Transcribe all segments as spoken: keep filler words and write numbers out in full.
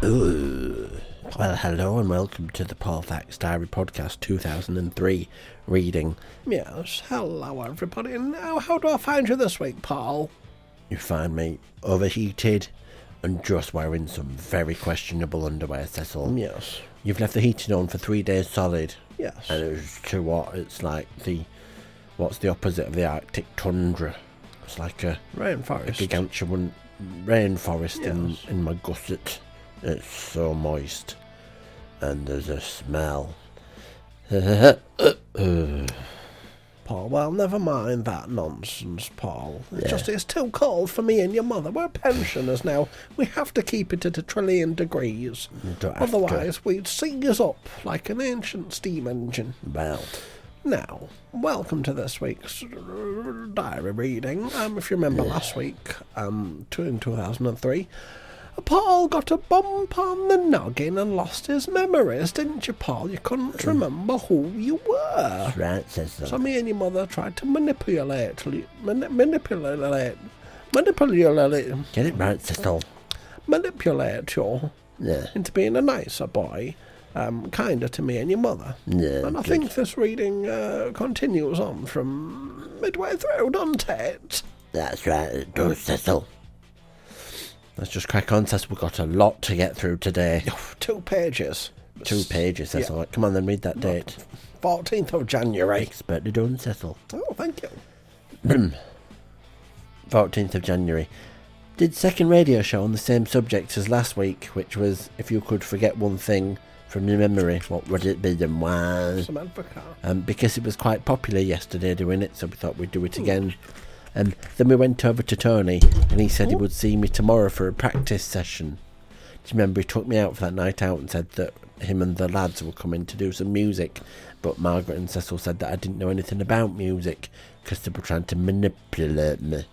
Ooh. Well, hello and welcome to the Paul Thax Diary Podcast two thousand three reading. Yes, hello everybody. Now, how do I find you this week, Paul? You find me overheated and just wearing some very questionable underwear, Cecil. Yes. You've left the heating on for three days solid. Yes. And it's too hot. It's like the... What's the opposite of the Arctic tundra? It's like a... Rainforest. A gargantuan rainforest Yes. in, in my gusset. It's so moist. And there's a smell. Paul, well, never mind that nonsense, Paul. It's Yeah. just it's too cold for me and your mother. We're pensioners now. We have to keep it at a trillion degrees. You don't have to. Otherwise, we'd seize up like an ancient steam engine. Well, Now, welcome to this week's uh, diary reading. Um, if you remember last week, um, to- in two thousand three, Paul got a bump on the noggin and lost his memories, didn't you, Paul? You couldn't remember who you were. that's right, Cecil. So me and your mother tried to manipulate, mani- manipulate, manipulate, Get it right, Cecil. manipulate you Yeah. into being a nicer boy, um, kinder to me and your mother. Yeah. And I good. think this reading uh, continues on from midway through, doesn't it? That's right, it does, Cecil. Let's just crack on, Cecil. We've got a lot to get through today. Two pages. Two pages, Cecil. Come on then, read that date. fourteenth of January. Expertly done, Cecil. Oh, thank you. fourteenth of January. Did second radio show on the same subject as last week, which was, if you could forget one thing from your memory, what would it be and why? Samantha Carr. Um, because it was quite popular yesterday doing it, so we thought we'd do it again. Um, then we went over to Tony, and he said he would see me tomorrow for a practice session. Do you remember he took me out for that night out and said that him and the lads were coming to do some music, but Margaret and Cecil said that I didn't know anything about music because they were trying to manipulate me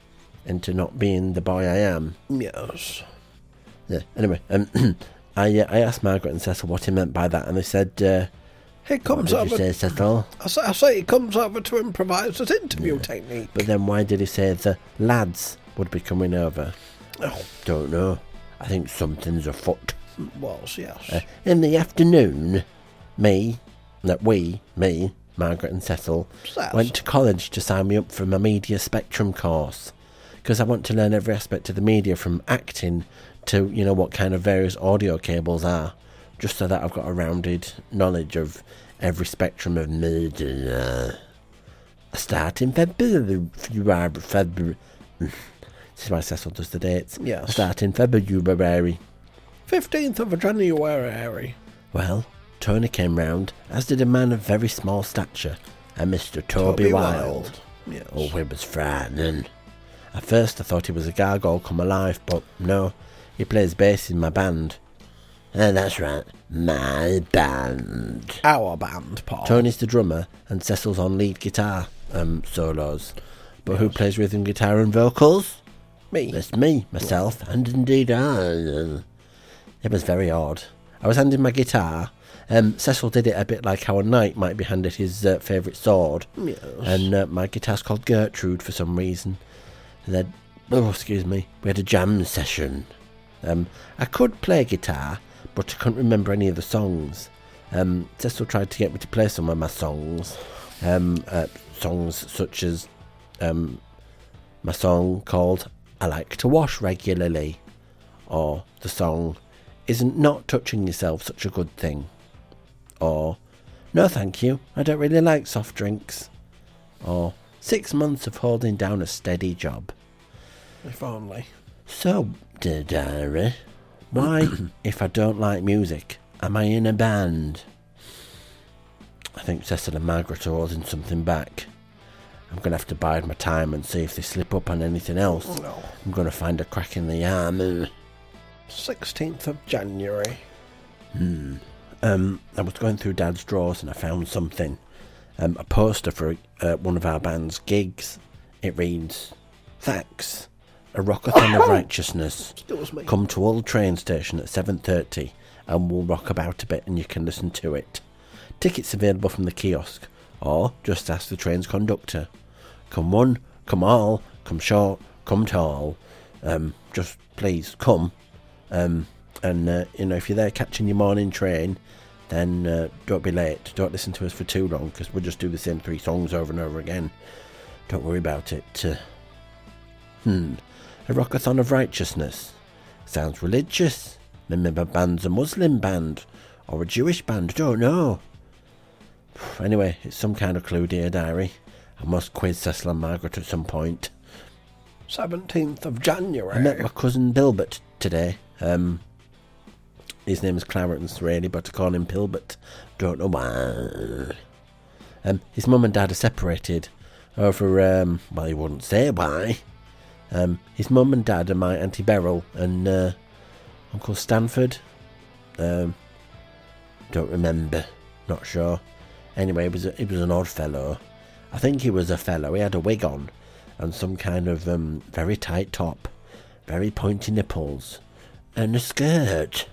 into not being the boy I am. Yes. Yeah. Anyway, um, I uh, I asked Margaret and Cecil what he meant by that, and they said, uh, He "What comes did over. you say, Cecil?" I say, I say he comes over to improvise his interview technique. But then why did he say the lads would be coming over? Oh, Don't know. I think something's afoot. was, yes. Uh, in the afternoon, me, that we, me, Margaret and Cecil, Cecil. went to college to sign me up for my media spectrum course. Because I want to learn every aspect of the media, from acting to, you know, what kind of various audio cables are. Just so that I've got a rounded knowledge of every spectrum of media. I start in February. February. This is why Cecil does the dates. Yes. I start in February. fifteenth of January. Well, Tony came round, as did a man of very small stature, a Mister Toby, Wilde. Yes. Oh, it was frightening. At first I thought he was a gargoyle come alive, but no, he plays bass in my band. Uh, that's right, my band. Our band, Paul. Tony's the drummer, and Cecil's on lead guitar um, solos. But who plays rhythm guitar and vocals? Me. It's me, myself, and indeed I. It was very odd. I was handing my guitar. Um, Cecil did it a bit like how a knight might be handed his uh, favourite sword. Yes. And uh, my guitar's called Gertrude for some reason. And then, oh, excuse me, we had a jam session. Um, I could play guitar, but I couldn't remember any of the songs. Um, Cecil tried to get me to play some of my songs. Um, uh, songs such as um, my song called I Like to Wash Regularly, or the song Isn't Not Touching Yourself Such a Good Thing, or No Thank You, I Don't Really Like Soft Drinks, or Six Months of Holding Down a Steady Job. If only. So, dear diary, why, if I don't like music, am I in a band? I think Cecil and Margaret are holding something back. I'm going to have to bide my time and see if they slip up on anything else. No. I'm going to find a crack in the arm. sixteenth of January. Hmm. Um, I was going through Dad's drawers and I found something. Um, a poster for uh, one of our band's gigs. It reads, Thax, a rockathon of righteousness. Excuse me. Come to Old Train Station at seven thirty and we'll rock about a bit and you can listen to it. Tickets available from the kiosk, or just ask the train's conductor. Come one, come all, come short, come tall. Um, just please come. Um, And, uh, you know, if you're there catching your morning train, then uh, don't be late. Don't listen to us for too long, because we'll just do the same three songs over and over again. Don't worry about it. Uh, hmm. A Rockathon of Righteousness. Sounds religious. Maybe the band's a Muslim band. Or a Jewish band. Don't know. Anyway, it's some kind of clue, dear diary. I must quiz Cecil and Margaret at some point. seventeenth of January. I met my cousin Bilbert today. Um... His name is Clarence, really, but I call him Pilbert. Don't know why. Um, his mum and dad are separated over, um, well, he wouldn't say why. Um, his mum and dad are my Auntie Beryl and uh, Uncle Stanford. Um, don't remember. Not sure. Anyway, he was, a, he was an odd fellow. I think he was a fellow. He had a wig on and some kind of um, very tight top, very pointy nipples, and a skirt.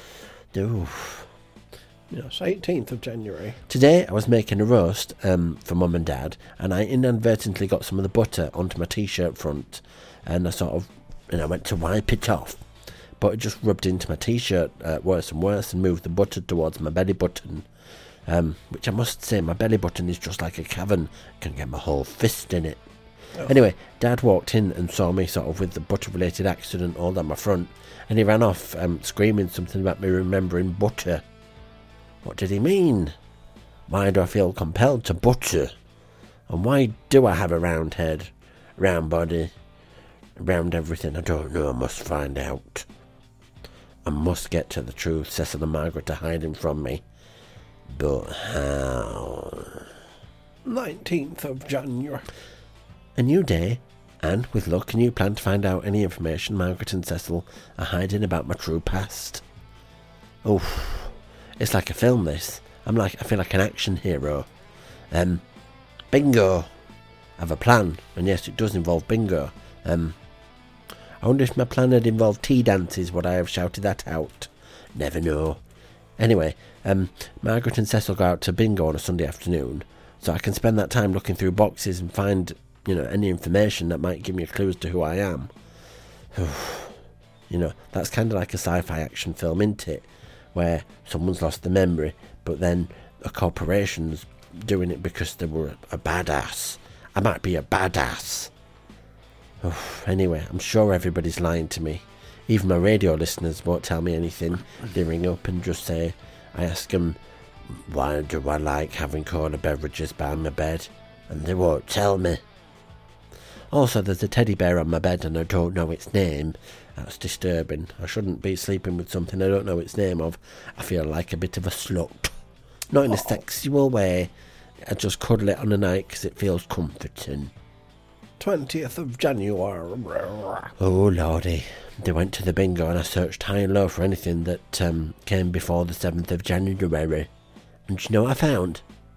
Oof. Yes, eighteenth of January. Today I was making a roast um, for Mum and Dad, and I inadvertently got some of the butter onto my t-shirt front, and I sort of, you know, went to wipe it off, but it just rubbed into my t-shirt uh, worse and worse and moved the butter towards my belly button, um, which I must say, my belly button is just like a cavern. I can get my whole fist in it. Oh. Anyway, Dad walked in and saw me sort of with the butter-related accident all down my front, and he ran off um, screaming something about me remembering butter. What did he mean? Why do I feel compelled to butter? And why do I have a round head, round body, round everything? I don't know. I must find out. I must get to the truth. Cecil and Margaret are hiding from me. But how? nineteenth of January. A new day. And, with luck, a new plan to find out any information Margaret and Cecil are hiding about my true past. Oof. It's like a film, this. I'm like, I feel like an action hero. Um, bingo. I have a plan, and yes, it does involve bingo. Um, I wonder if my plan had involved tea dances, would I have shouted that out? Never know. Anyway, um, Margaret and Cecil go out to bingo on a Sunday afternoon, so I can spend that time looking through boxes and find, you know, any information that might give me a clue as to who I am. You know, that's kind of like a sci-fi action film, isn't it? Where someone's lost the memory, but then a corporation's doing it because they were a badass. I might be a badass. Anyway, I'm sure everybody's lying to me. Even my radio listeners won't tell me anything. They ring up and just say, I ask them, why do I like having cola beverages by my bed? And they won't tell me. Also, there's a teddy bear on my bed and I don't know its name. That's disturbing. I shouldn't be sleeping with something I don't know its name of. I feel like a bit of a slut. Not in a sexual way. I just cuddle it on the night because it feels comforting. twentieth of January. Oh, lordy. They went to the bingo and I searched high and low for anything that um, came before the seventh of January. And do you know what I found?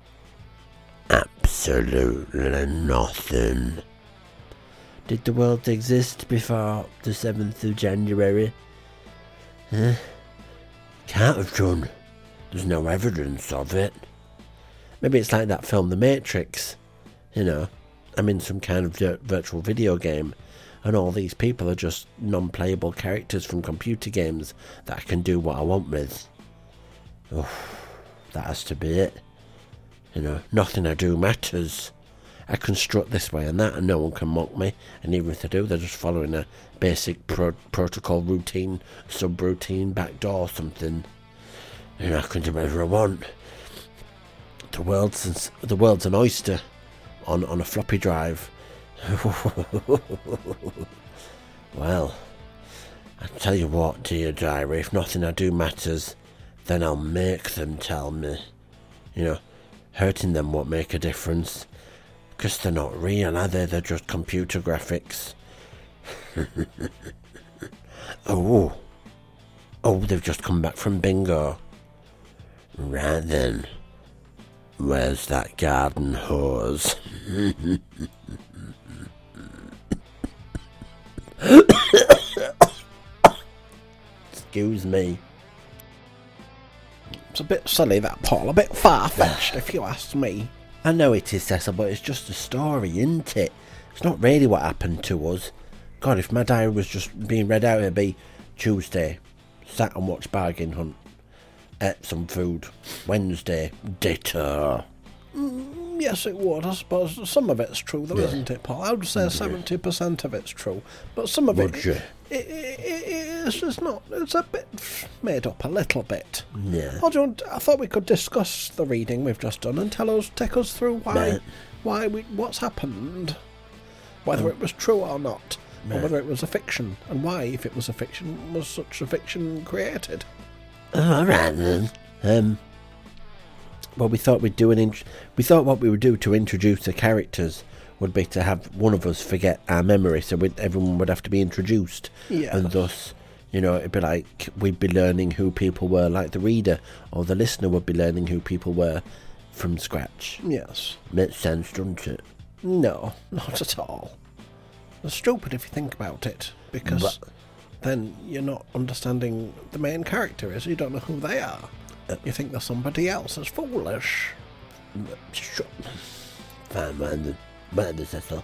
Absolutely nothing. Did the world exist before the seventh of January? Huh? Can't have done. There's no evidence of it. Maybe it's like that film The Matrix. You know, I'm in some kind of virtual video game and all these people are just non-playable characters from computer games that I can do what I want with. Oh, that has to be it. You know, nothing I do matters. I construct this way and that and no one can mock me, and even if they do, they're just following a basic pro- protocol routine, sub-routine, backdoor or something. You know, I can do whatever I want. The world's, the world's an oyster on, on a floppy drive. Well, I tell you what, dear diary, if nothing I do matters, then I'll make them tell me. You know, hurting them won't make a difference. Because they're not real, are they? They're just computer graphics. Oh. Oh, they've just come back from bingo. Right then. Where's that garden hose? Excuse me. It's a bit silly, that, Paul. A bit far-fetched, if you ask me. I know it is, Cecil, but it's just a story, isn't it? It's not really what happened to us. God, if my diary was just being read out, it'd be Tuesday, sat and watched Bargain Hunt, ate some food. Wednesday, ditto. Mm, yes, it would. I suppose some of it's true, though, Yeah. isn't it, Paul? I would say seventy percent of it's true, but some of Would it, you? it, it, it, it's just not. It's a bit made up, a little bit. Yeah. I don't. I thought we could discuss the reading we've just done and tell us, take us through why, Right. why we, what's happened, whether it was true or not, or Right. whether it was a fiction, and why, if it was a fiction, was such a fiction created. Oh, all right then. Um. Well, we thought we'd do an. Int- we thought what we would do to introduce the characters would be to have one of us forget our memory, so we'd, everyone would have to be introduced, Yeah. and thus, you know, it'd be like we'd be learning who people were, like the reader or the listener would be learning who people were from scratch. Yes. Makes sense, doesn't it? No, not at all. It's stupid if you think about it, because But- then you're not understanding the main character is. You don't know who they are. Uh, You think they're somebody else. It's foolish. Shut. Fine, mind the, mind the Cecil.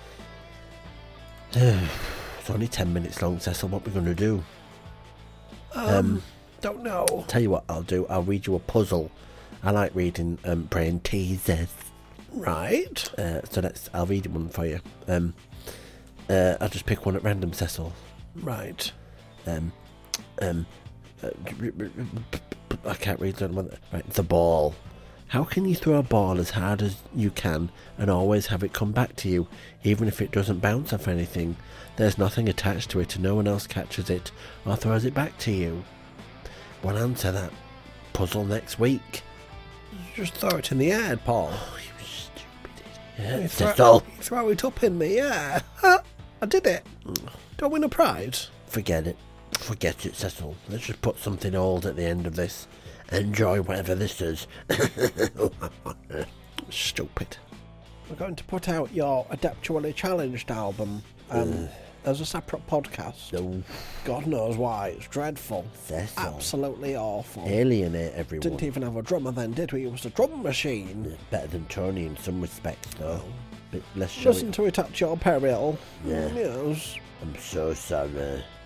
It's only ten minutes long, Cecil. What we're going to do? Um, Um, don't know. Tell you what I'll do. I'll read you a puzzle. I like reading um, brain teasers. Right. Uh, so let's. I'll read one for you. Um, uh, I'll just pick one at random, Cecil. Right. Um, um, uh, I can't read that one. Right, the ball. How can you throw a ball as hard as you can and always have it come back to you, even if it doesn't bounce off anything? There's nothing attached to it and no one else catches it or throws it back to you. We'll answer that puzzle next week. Just throw it in the air, Paul. Oh, you stupid idiot. You throw, Cecil. you throw it up in the air. Ha! I did it. Don't win a prize. Forget it. Forget it, Cecil. Let's just put something old at the end of this. Enjoy whatever this is. Stupid. We're going to put out your Adaptually Challenged album um, as a separate podcast. No, God knows why. It's dreadful. Cecil. Absolutely awful. Alienate everyone. Didn't even have a drummer then, did we? It was a drum machine. Better than Tony in some respects, though. Bit less showy. Listen to it at your peril. Yeah. Yes. I'm so sorry.